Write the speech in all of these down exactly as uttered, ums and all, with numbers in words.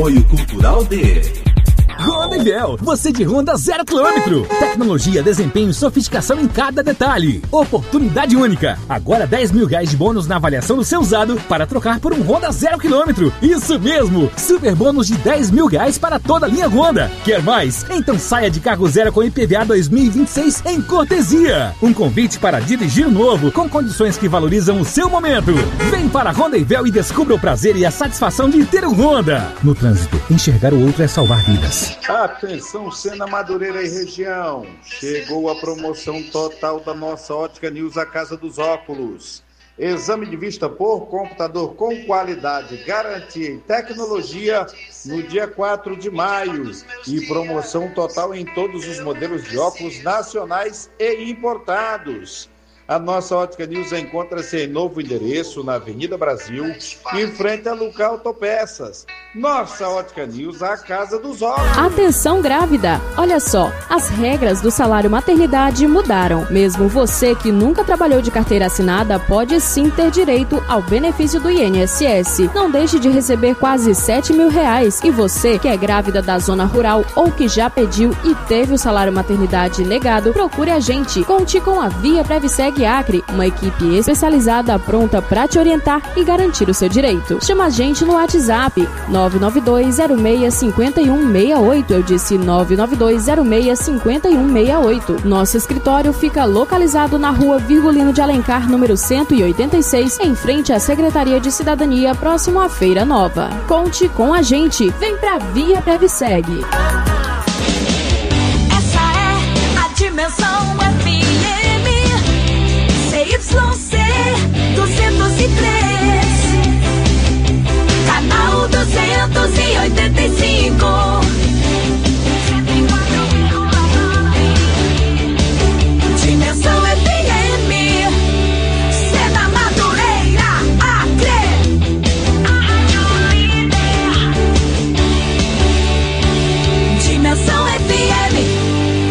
Apoio Cultural de... Honda e Véu, você de Honda zero quilômetro. Tecnologia, desempenho e sofisticação em cada detalhe. Oportunidade única. Agora dez mil reais de bônus na avaliação do seu usado para trocar por um Honda zero quilômetro. Isso mesmo, super bônus de dez mil reais para toda a linha Honda. Quer mais? Então saia de carro zero com I P V A dois mil e vinte e seis em cortesia. Um convite para dirigir novo com condições que valorizam o seu momento. Vem para a Honda e Véu e descubra o prazer e a satisfação de ter um Honda. No trânsito, enxergar o outro é salvar vidas. Atenção, Sena, Madureira e região. Chegou a promoção total da nossa Ótica News, a Casa dos Óculos. Exame de vista por computador com qualidade, garantia e tecnologia no dia quatro de maio. E promoção total em todos os modelos de óculos nacionais e importados. A nossa Ótica News encontra-se em novo endereço na Avenida Brasil, em frente a Luca Autopeças. Nossa Ótica News, a casa dos óculos. Atenção grávida! Olha só, as regras do salário maternidade mudaram. Mesmo você que nunca trabalhou de carteira assinada pode sim ter direito ao benefício do I N S S. Não deixe de receber quase sete mil reais. E você que é grávida da zona rural ou que já pediu e teve o salário maternidade negado, procure a gente. Conte com a Via Previseg Acre, uma equipe especializada pronta para te orientar e garantir o seu direito. Chama a gente no WhatsApp nove nove dois zero seis cinco um seis oito. Eu disse nove nove dois zero seis cinco um seis oito. Nosso escritório fica localizado na rua Virgulino de Alencar, número cento e oitenta e seis, em frente à Secretaria de Cidadania, próximo à Feira Nova. Conte com a gente. Vem pra Via Previseg. Essa é a Dimensão F M. Y C duzentos e três, canal duzentos e oitenta e cinco, Dimensão F M, Sena, Madureira, Acre, Dimensão F M.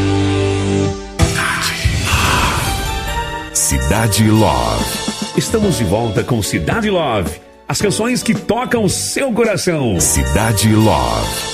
Cidade Love. Estamos de volta com Cidade Love. As canções que tocam seu coração. Cidade Love.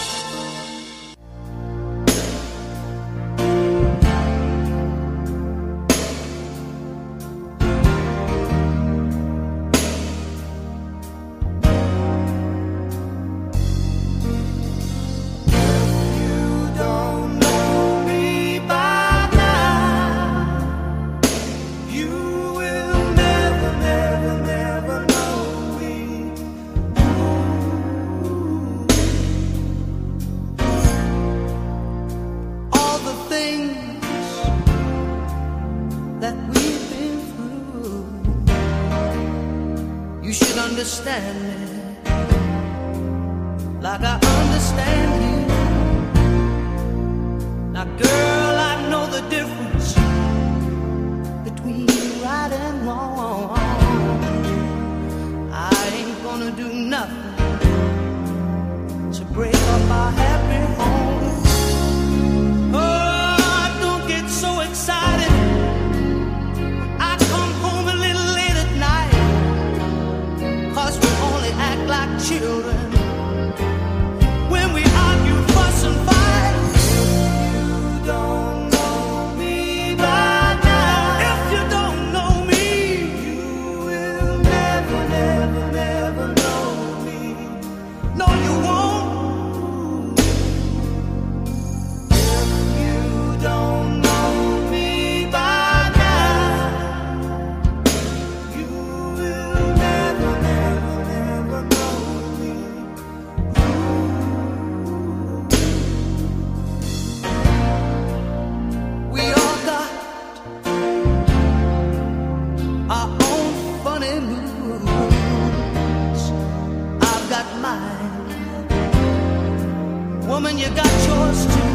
Woman, you got yours too.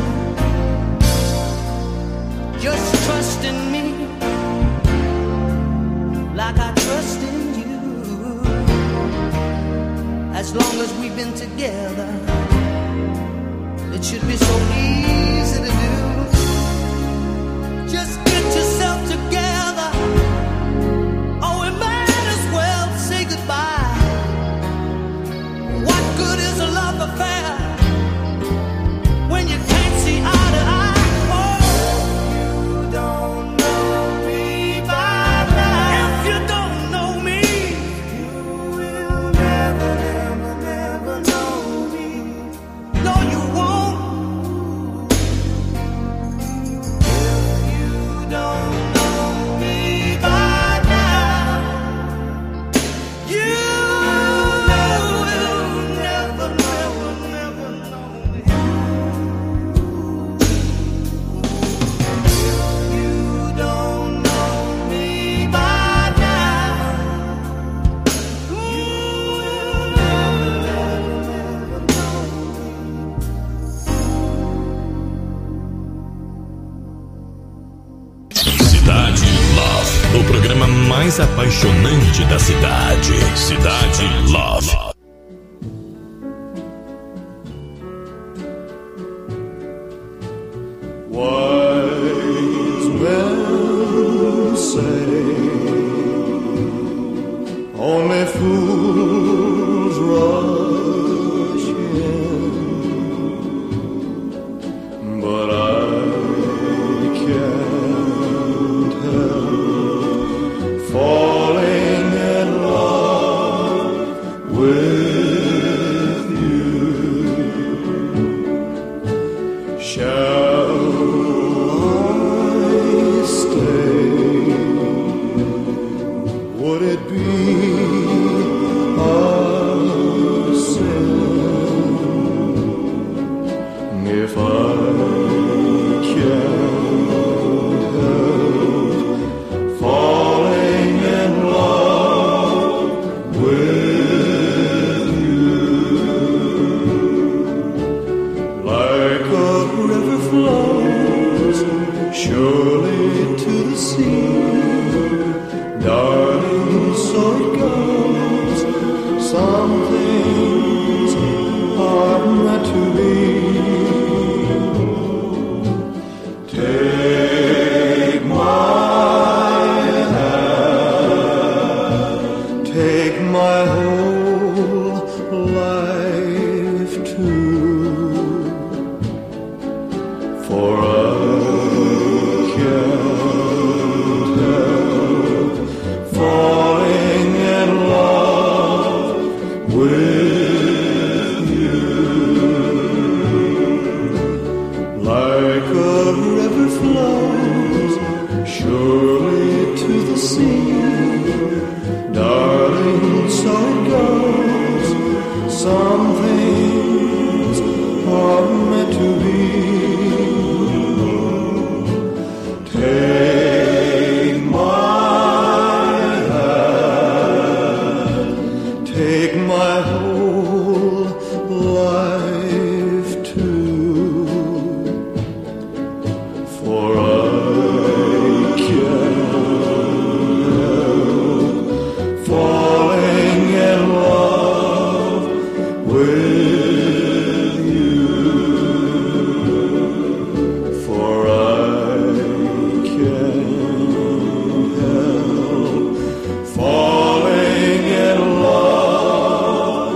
Just trust in me like I trust in you. As long as we've been together, it should be so easy to do. Just get yourself together, or we might as well say goodbye. What good is a love affair mais apaixonante da cidade. Cidade Love. Wise men say only fools rush in, but I can't help falling in love with you. Shall I stay? Would it be a sin if I can't help falling in love with you? Like a river flows surely to the sea, darling, so it goes. Some things are meant to be. Take my hand, take my whole life too, for I can't help falling in love with you. Like a river flows surely to the sea, darling, so it goes. Some things are meant to be. Take my hand, take my whole life too, for I can't help falling in love with you, for I can't help falling in love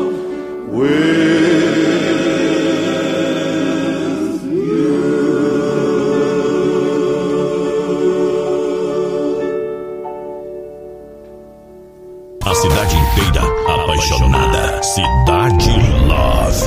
with you. A cidade inteira apaixonada. Cidade Love.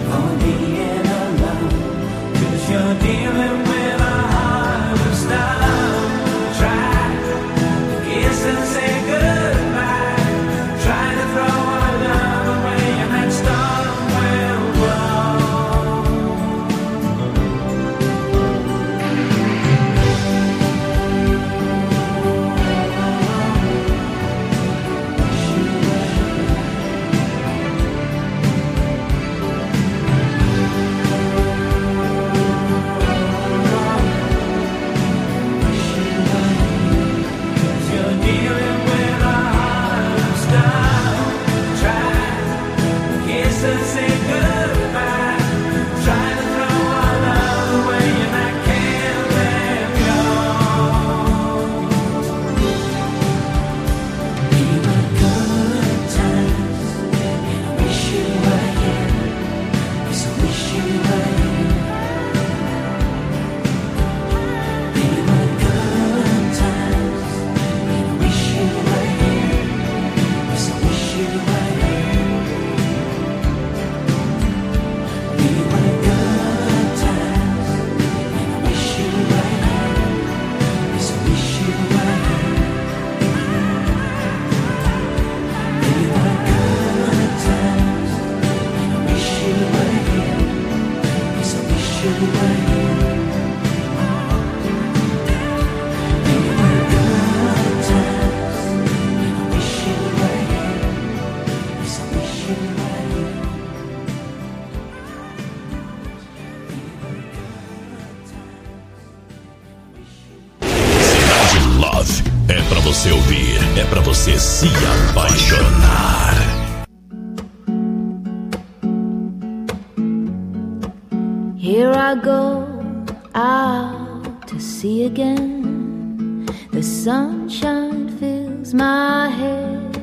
for being alone. 'Cause you're dealing with a heart of stone. Try to kiss and say goodbye. Try to throw our love away and that storm will você ouvir, é pra você se apaixonar. Here I go out to sea again. The sunshine fills my head,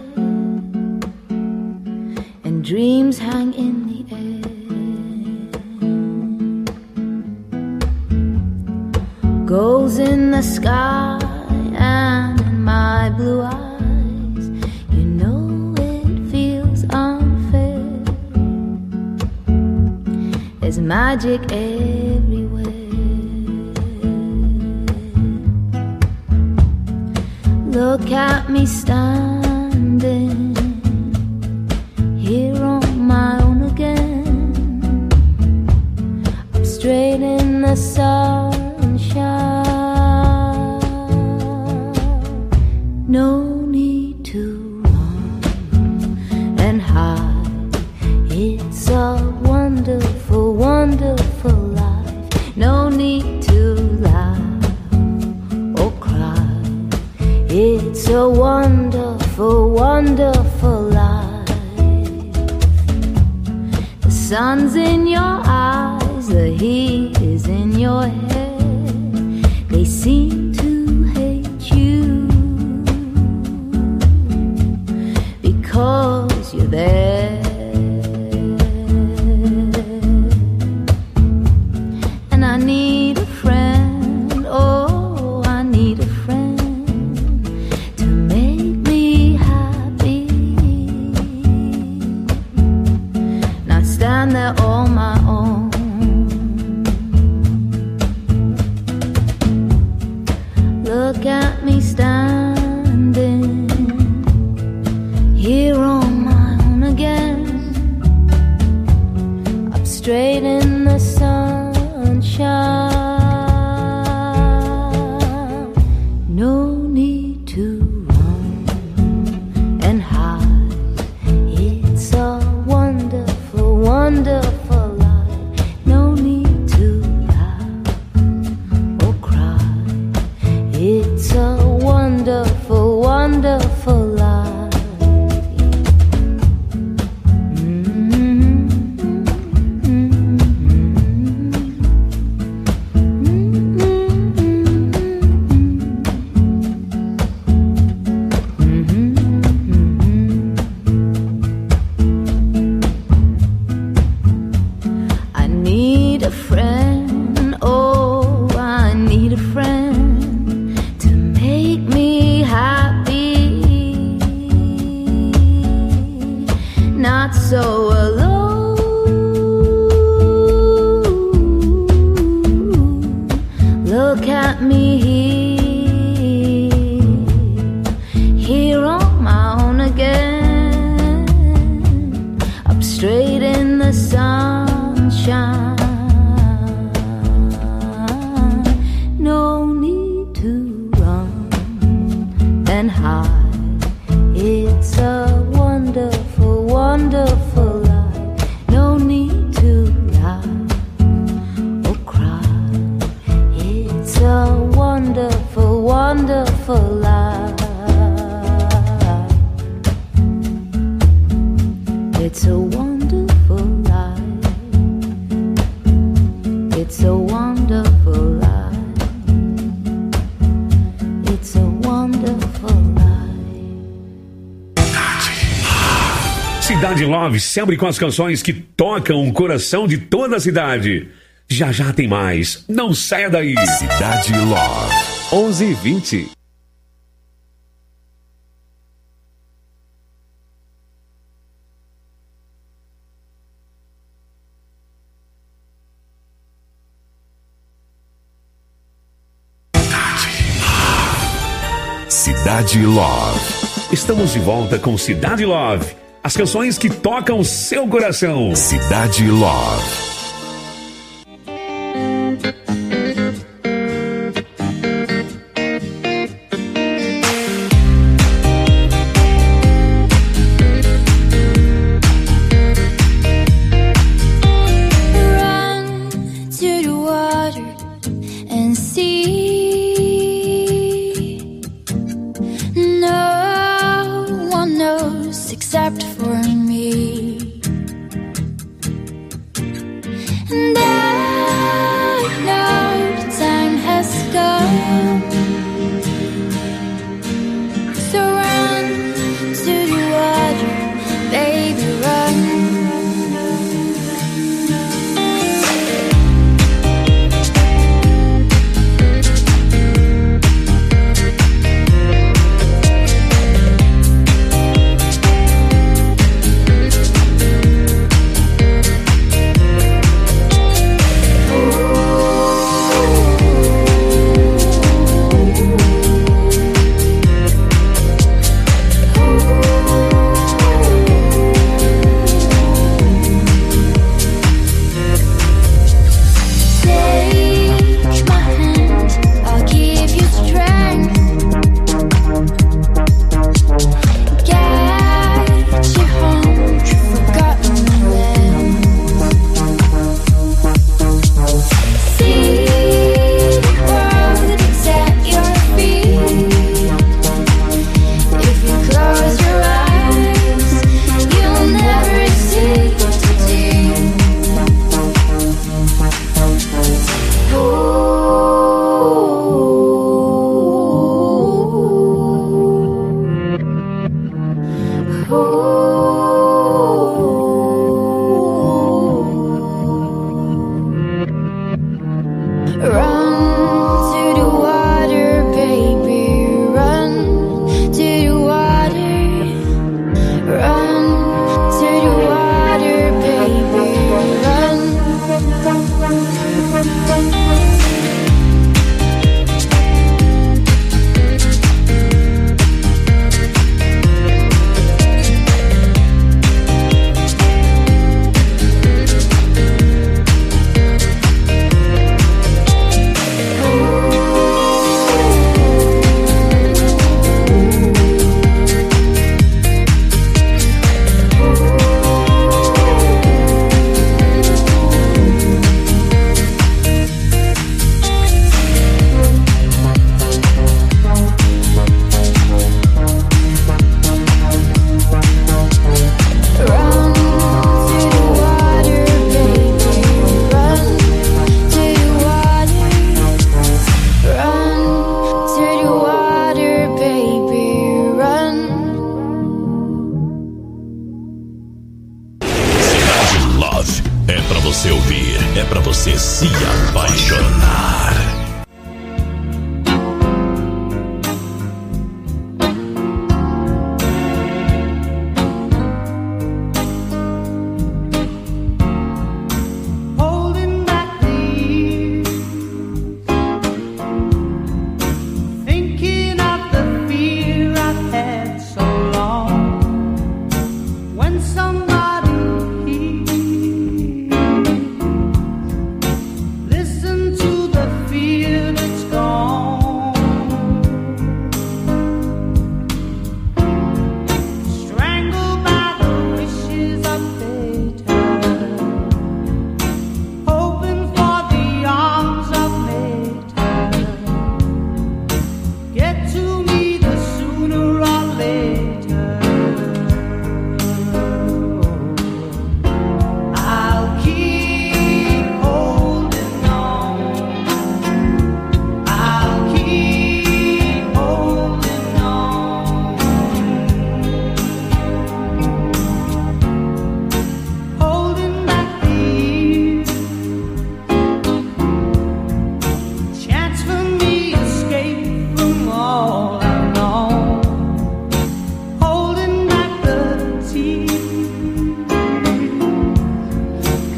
and dreams hang in the air. Goals in the sky and in my blue eyes, you know it feels unfair. There's magic everywhere. Look at me standing here on my own again. I'm straight in the sunshine. No need to run and hide. It's a wonderful, wonderful life. No need to laugh or cry. It's a wonderful, wonderful life. The sun's in your eyes, the heat is in your head. They seem to hate you because you're there. And I need a friend, oh, I need a friend to make me happy. Not stand there on my own. Look at me standing here on my own again. Up straight in the sunshine. No need to run and hide. It's a wonderful, wonderful life. No need to laugh or cry. It's a wonderful, wonderful life. got me here, here on my own again, up straight in the sunshine. No need to run and hide. It's a wonderful, wonderful life. No need to lie or cry. It's a wonderful, wonderful life. It's a wonderful life. It's a wonderful life. It's a wonderful life. Cidade Love, sempre com as canções que tocam o coração de toda a cidade. Já já tem mais. Não saia daí. Cidade Love. onze e vinte. Cidade Love. Estamos de volta com Cidade Love. As canções que tocam o seu coração. Cidade Love. Except for me, and I know the time has come. So run to the water, baby, run. Se apaixonar. Holding back the years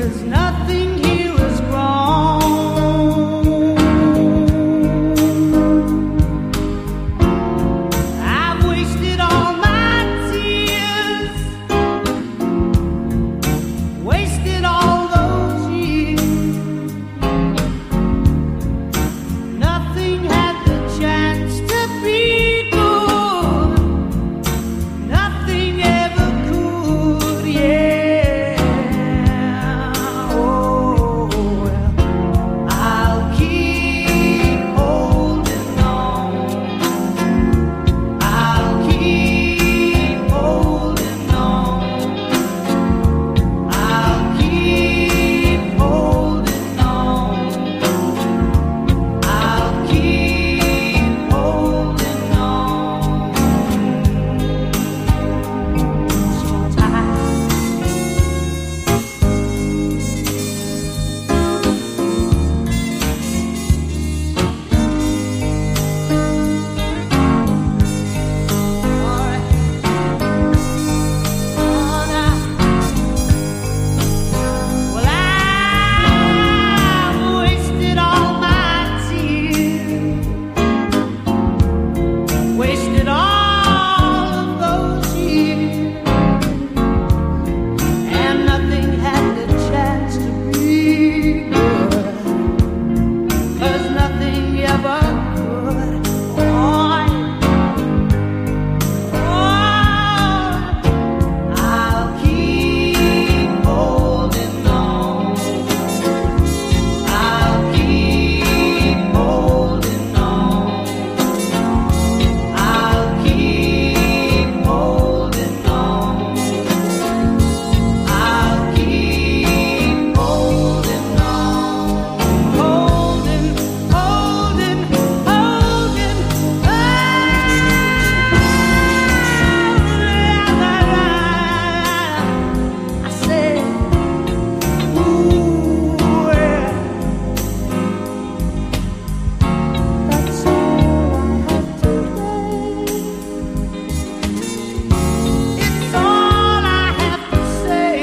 'cause nothing here is wrong. I've wasted all my tears, wasted all those years. Nothing had the chance to be good. Nothing ever could, yeah. Oh, well, I'll keep holding on. I'll keep holding on. I'll keep holding on. I'll keep holding on. So tight. Well, I've wasted all my tears, wasted all of those years, and nothing had the chance to be good, 'cause nothing ever could. Oh, I'll keep holding on. I'll keep holding on. I'll keep holding on. I'll keep holding on. Holding, holding, holding. I said, ooh, yeah. That's all I have today. It's all I have to say.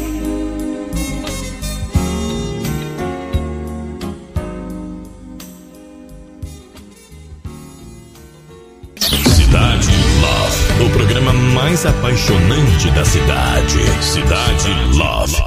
Cidade Love, o programa mais apaixonante da cidade. Cidade Love.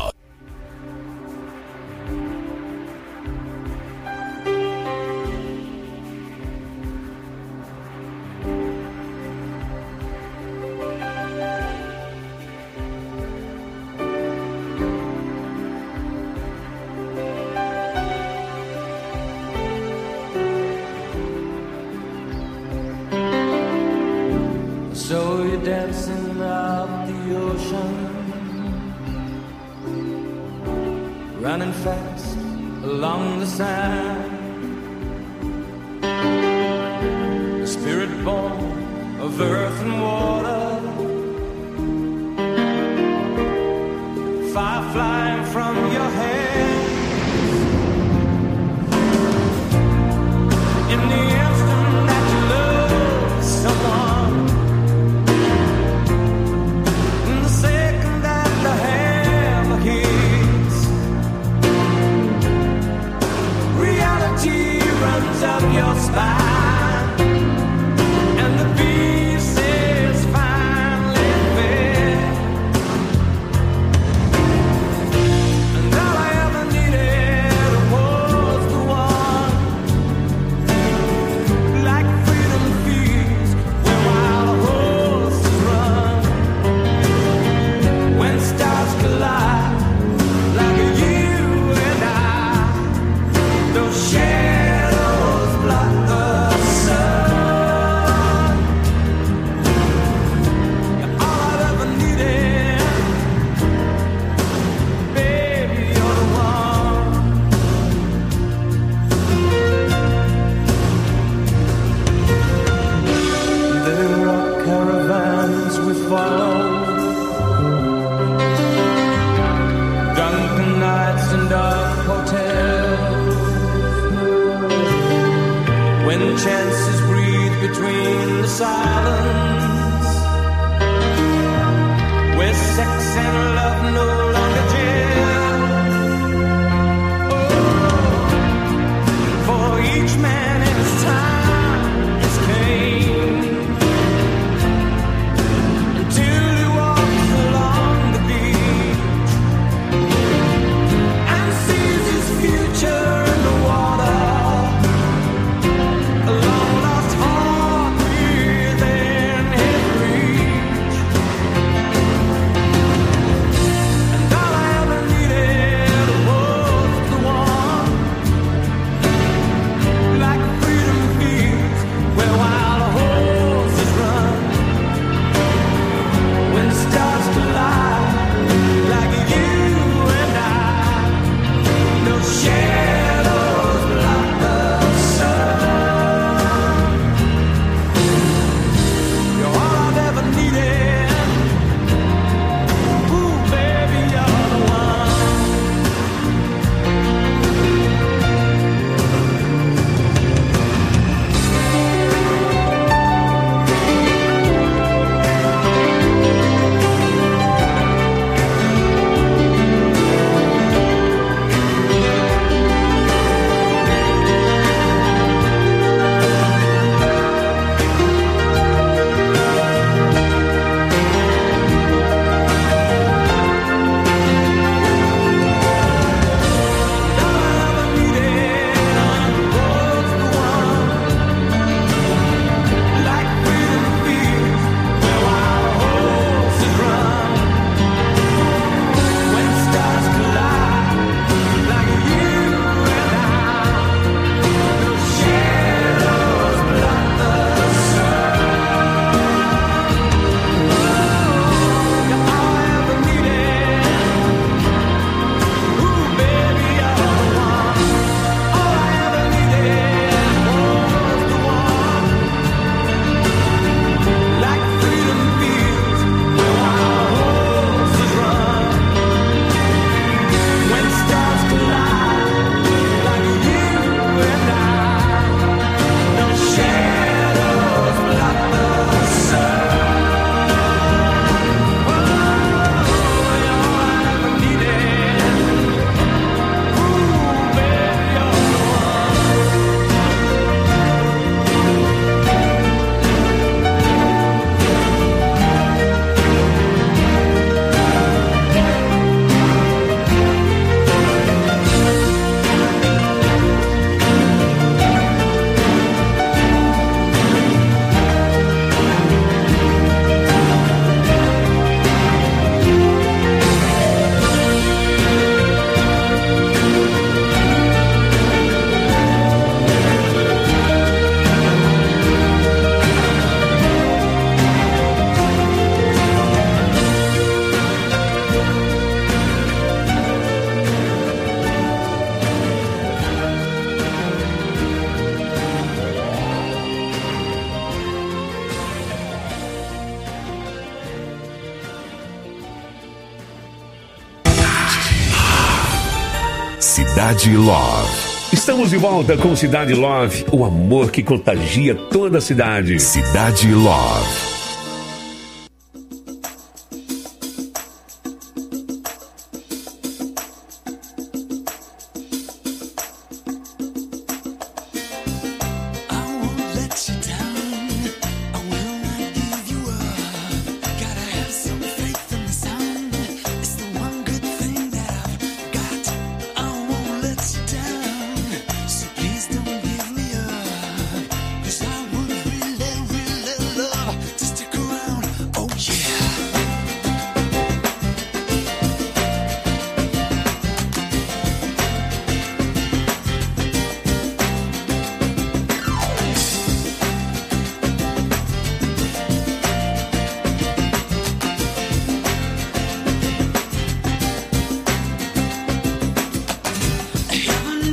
So you're dancing up the ocean, running fast along the sand. The spirit born of earth and water, fire flying from your hands. In the instant that you love someone, in the second that the hammer hits, reality runs up your spine, and the beast is finally fed. And all I ever needed was the one, like freedom feast where wild horses run. When stars collide, like you and I, those shadows block the sun. You're all I've ever needed, baby, you're the one. There are caravans we follow, drunken nights and dark hotels, when chances breathe between the silence, where sex and love no longer gel. Cidade Love. Estamos de volta com Cidade Love, o amor que contagia toda a cidade. Cidade Love. Heaven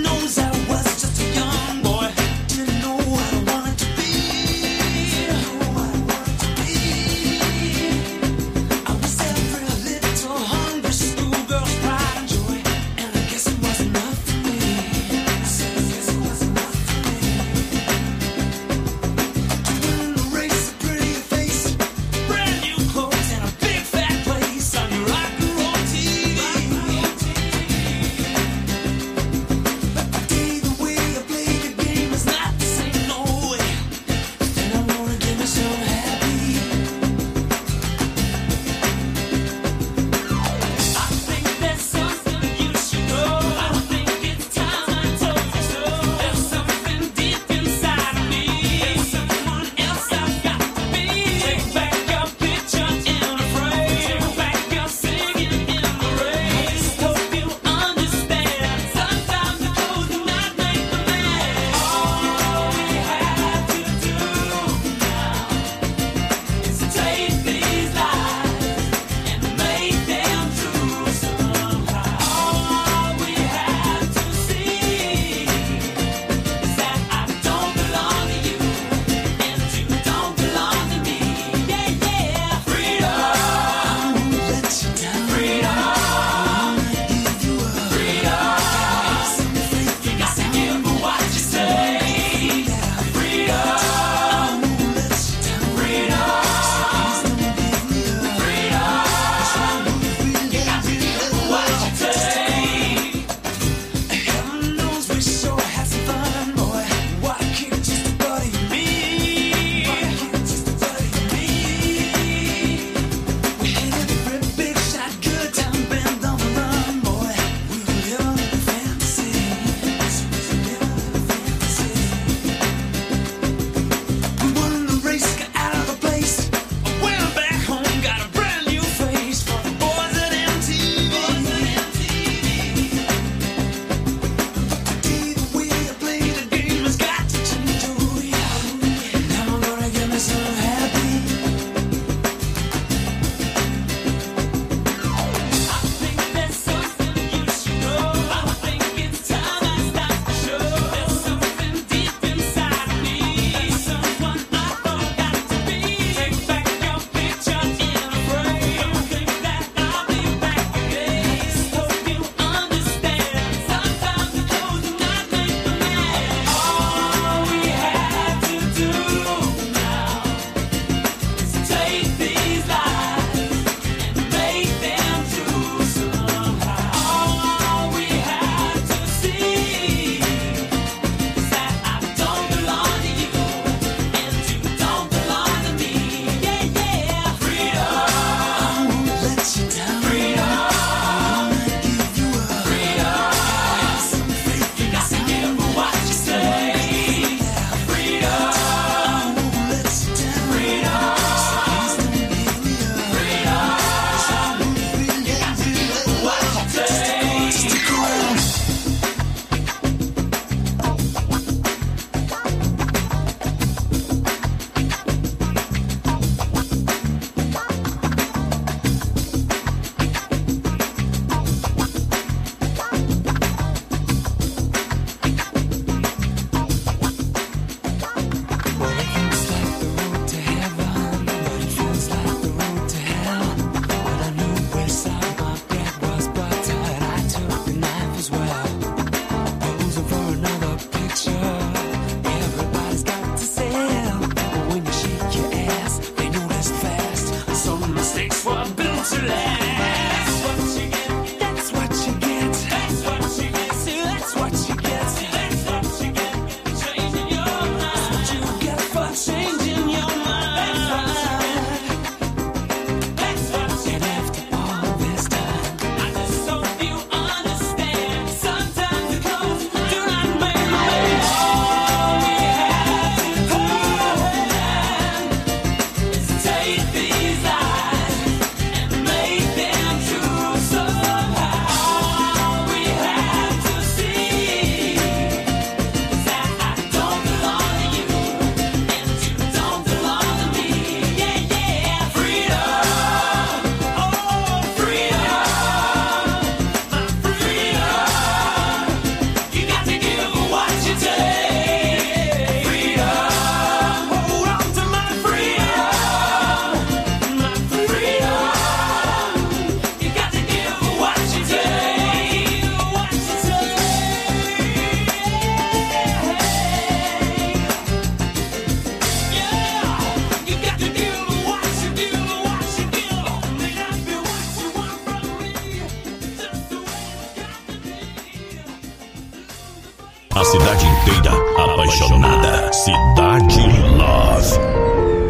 A cidade inteira apaixonada. Cidade Love.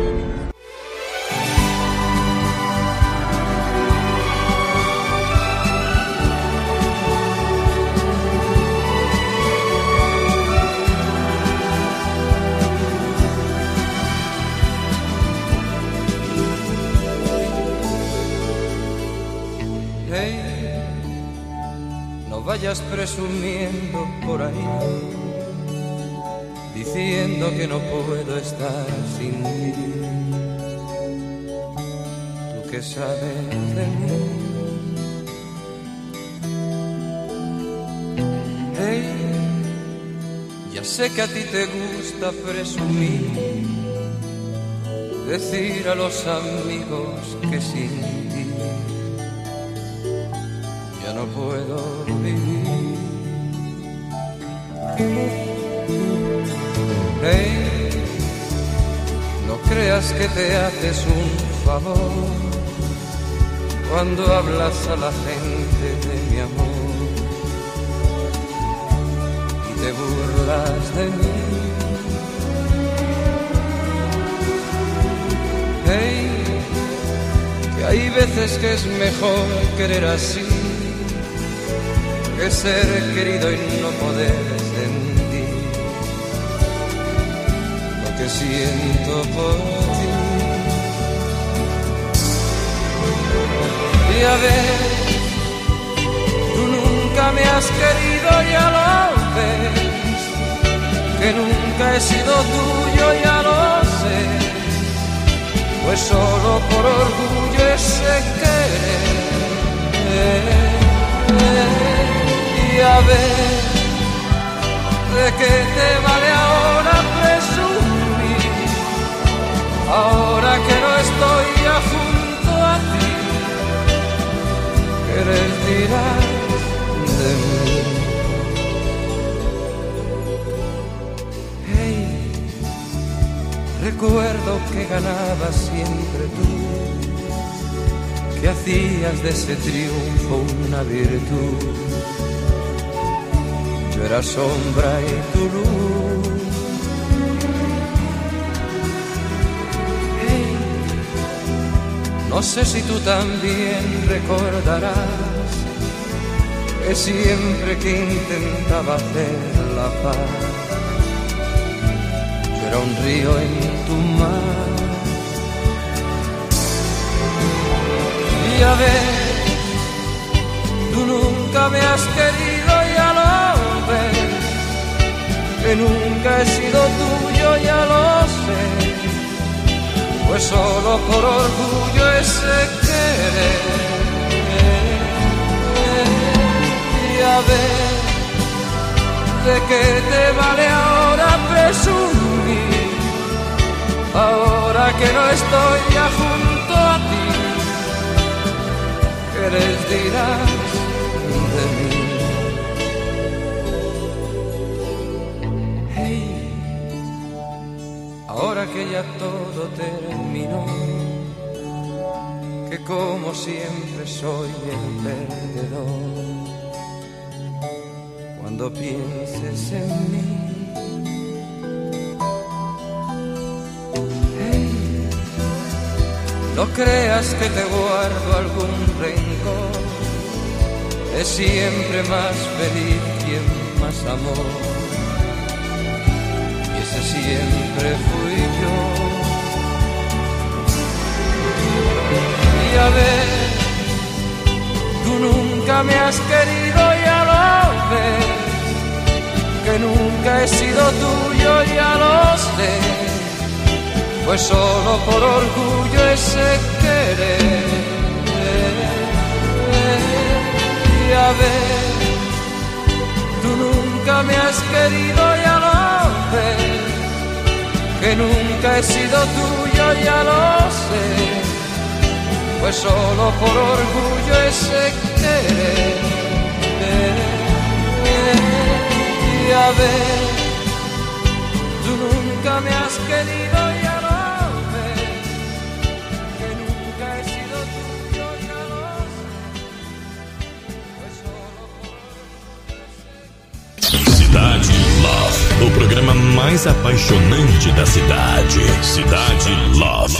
Vayas presumiendo por ahí, diciendo que no puedo estar sin ti. Tú que sabes de mí. Hey, ya sé que a ti te gusta presumir, decir a los amigos que sin ti ya no puedo vivir. Hey, no creas que te haces un favor cuando hablas a la gente de mi amor y te burlas de mí. Hey, que hay veces que es mejor querer así que ser querido y no poder sentir lo que siento por ti. Y a ver, tú nunca me has querido, ya lo ves, que nunca he sido tuyo, ya lo sé, pues solo por orgullo ese querer. Y a ver, ¿de qué te vale ahora presumir? Ahora que no estoy ya junto a ti, ¿qué les dirás de mí? Hey, recuerdo que ganabas siempre tú, que hacías de ese triunfo una virtud. Yo era sombra y tu luz. Hey, no sé si tú también recordarás que siempre que intentaba hacer la paz, yo era un río en tu mar. Y a ver, tú nunca me has querido, ya lo ves, que nunca he sido tuyo, ya lo sé, pues solo por orgullo ese querer. Y a ver, ¿de qué te vale ahora presumir? Ahora que no estoy ya junto a ti, ¿qué les dirás de mí? Hey, ahora que ya todo terminó, que como siempre soy el perdedor, cuando pienses en mí, hey, no creas que te guardo algún rencor, es siempre más feliz quien más amor, y ese siempre fui yo. Y a ver, tú nunca me has querido, ya lo ves, que nunca he sido tuyo, ya lo sé, pues solo por orgullo ese querer. Y a ver, tú nunca me has querido, ya lo ves, que nunca he sido tuyo, ya lo sé, pues solo por orgullo ese querer. Y a ver, tú nunca me has querido, ya lo ves, que nunca he sido tuyo, ya lo sé, pues solo por orgullo ese querer. Cidade programa mais apaixonante da cidade. Cidade Love.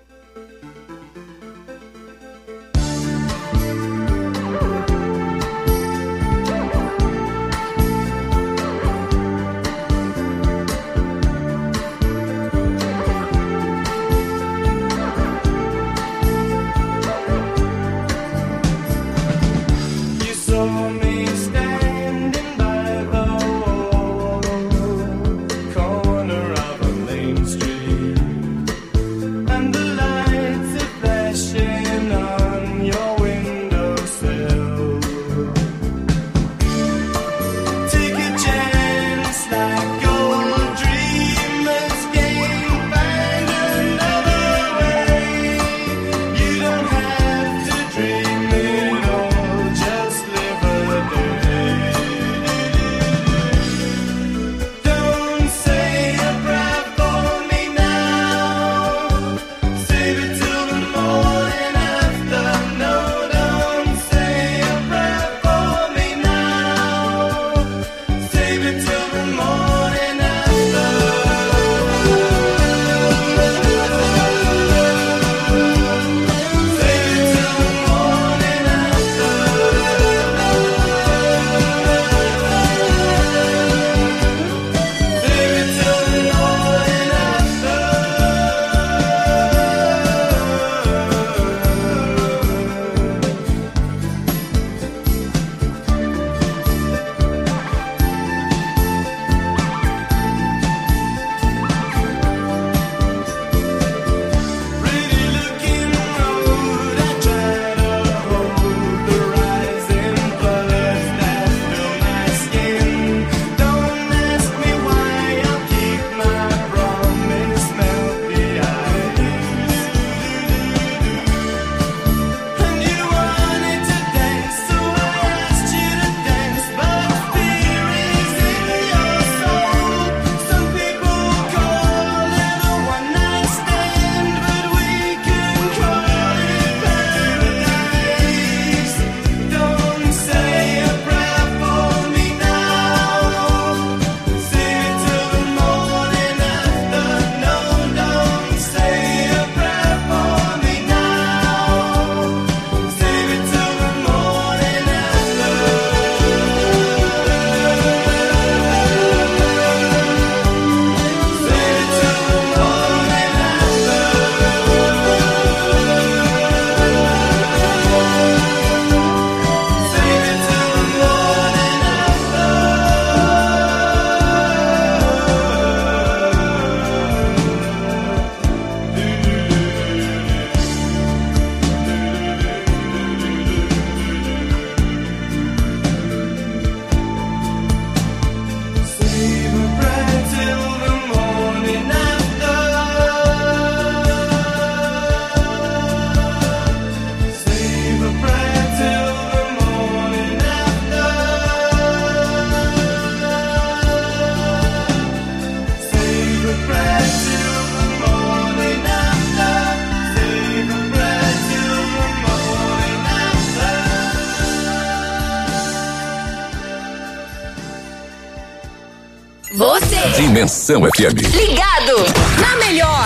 Você. Dimensão F M. Ligado na melhor.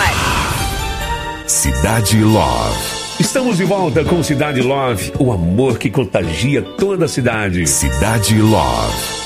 Cidade Love. Estamos de volta com Cidade Love, o amor que contagia toda a cidade. Cidade Love.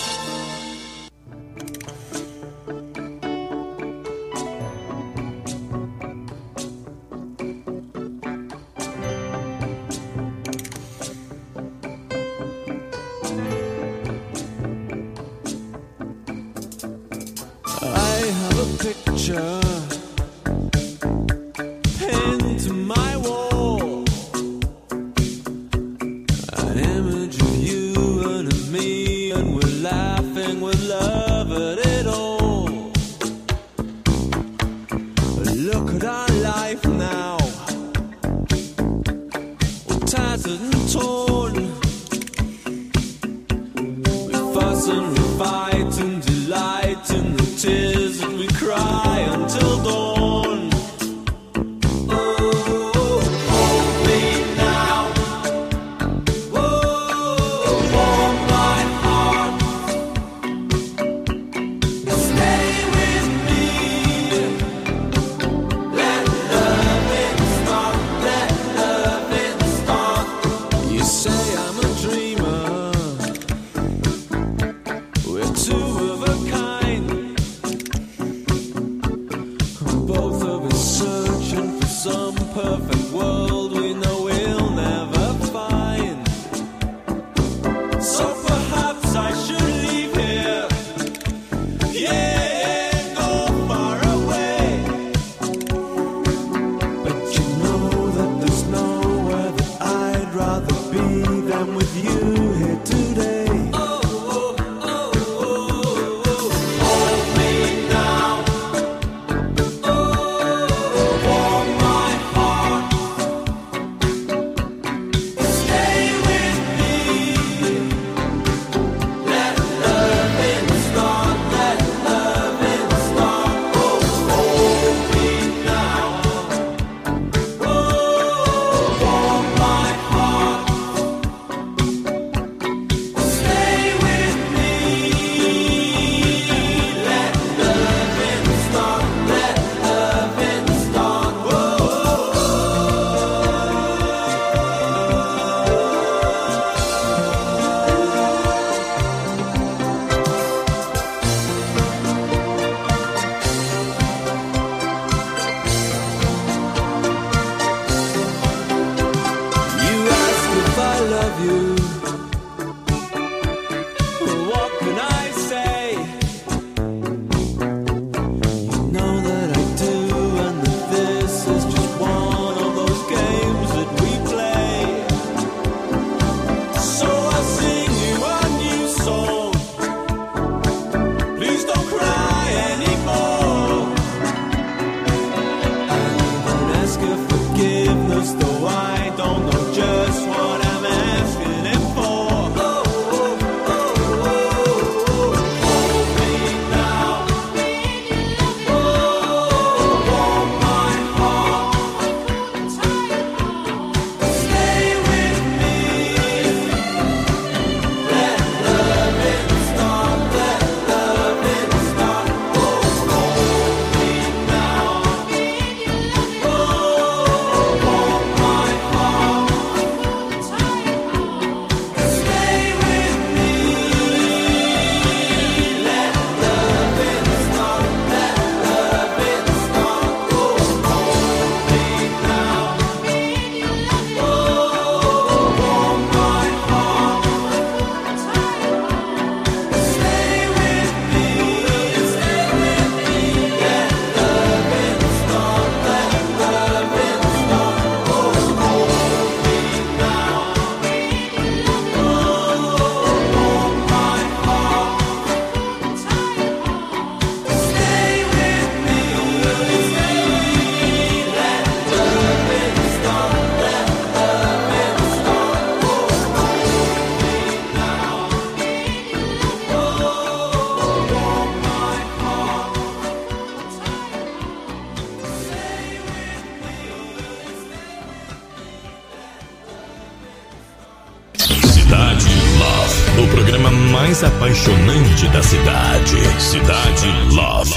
mais apaixonante da cidade. Cidade Love.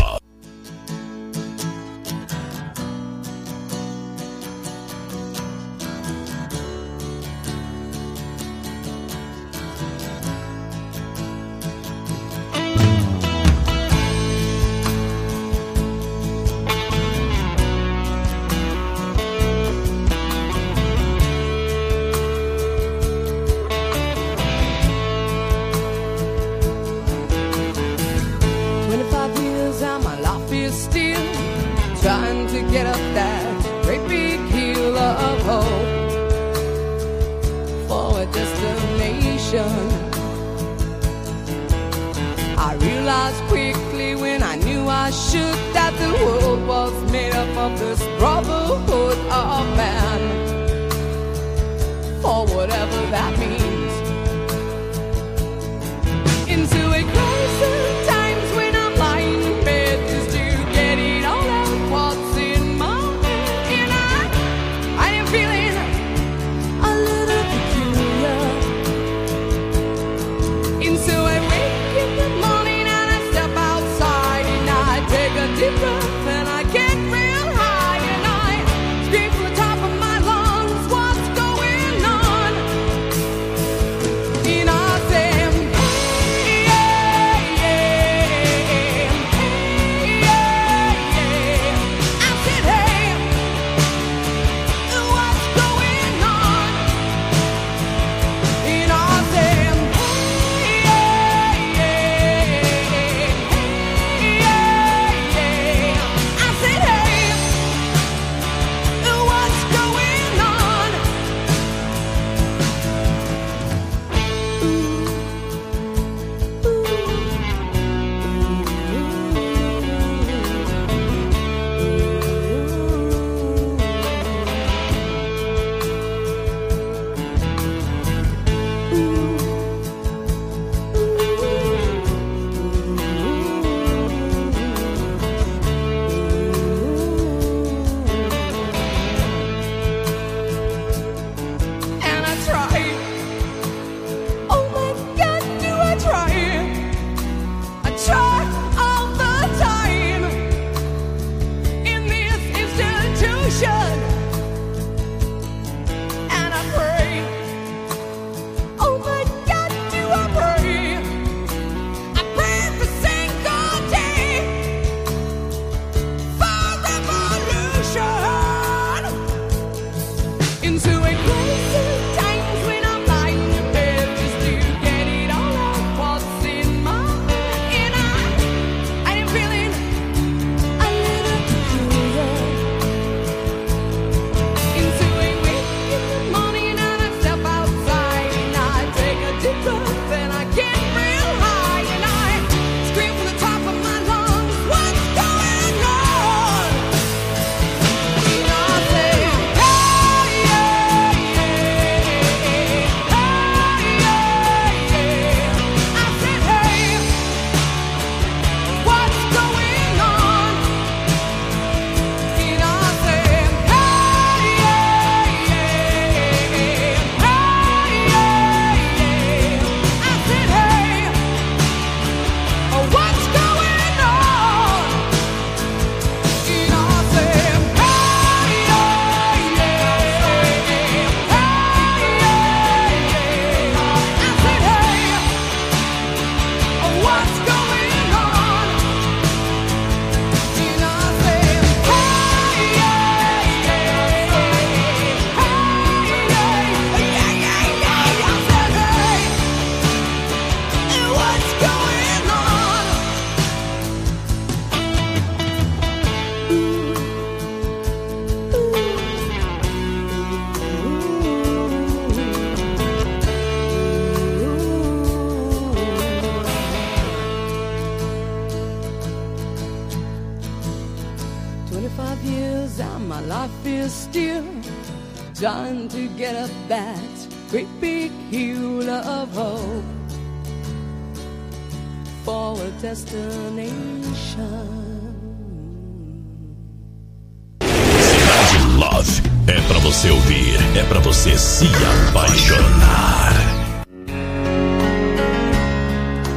Trying to get up that great big hill of hope for a destination. Cidade Love é pra você ouvir, é pra você se apaixonar.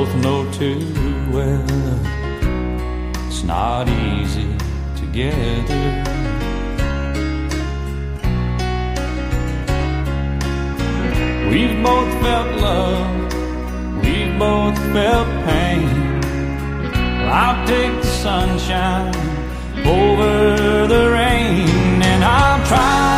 both know too well it's not easy together. We've both felt love, we've both felt pain. I'll take the sunshine over the rain, and I'll try